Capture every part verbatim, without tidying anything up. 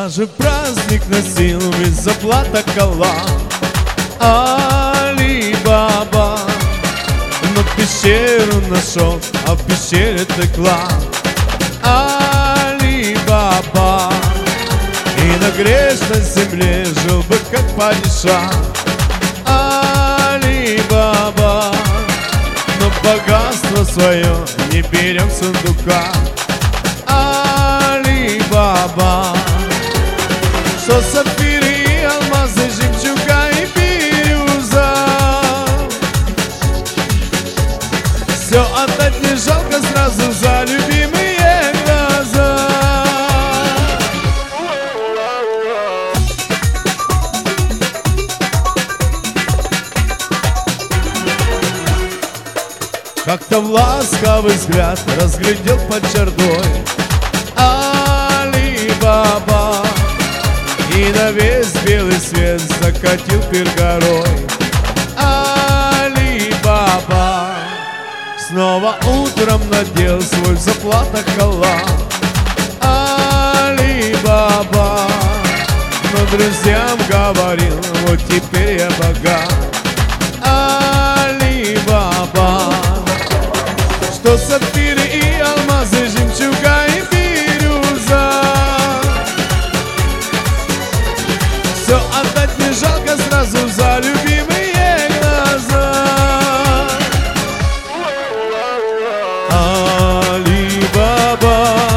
Даже праздник носил без заплата кола. Али-Баба, но пещеру нашел, а в пещере ты клад. Али-Баба, и на грешной земле жил бы как падиша. Али-Баба, но богатство свое не берем в сундука. Али-Баба, что сапфиры и алмазы, жемчуга и бирюза, все отдать не жалко сразу за любимые глаза. Как-то в ласковый взгляд разглядел под чертой Али-Баба, и на весь белый свет закатил пир горой. Али-Баба снова утром надел свой в заплатах халат. Али-Баба, но друзьям говорил, вот теперь я богат. Али-Баба, что сапфиры и алмазы, жемчуга и бирюза, все отдать не жалко сразу за любимые глаза. Али-Баба,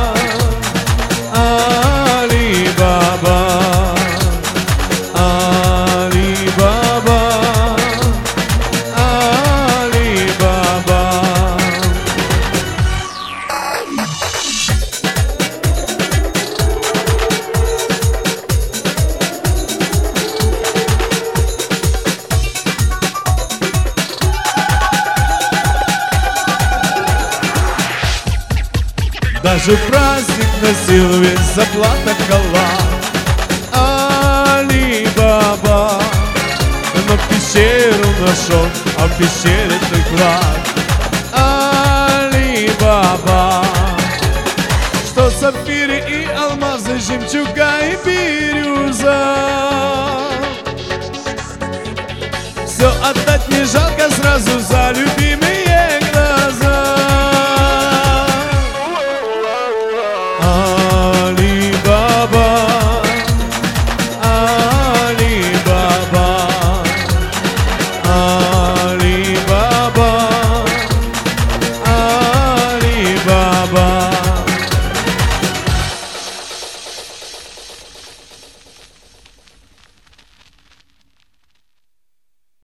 Али-Баба, Али-Баба, Али-Баба. Даже праздник носил весь заплата кола. Али-Баба, но пещеру нашел, а в пещере ты клад. Али-Баба, что сапфиры и алмазы, жемчуга и бирюза, все отдать не жалко сразу за любимый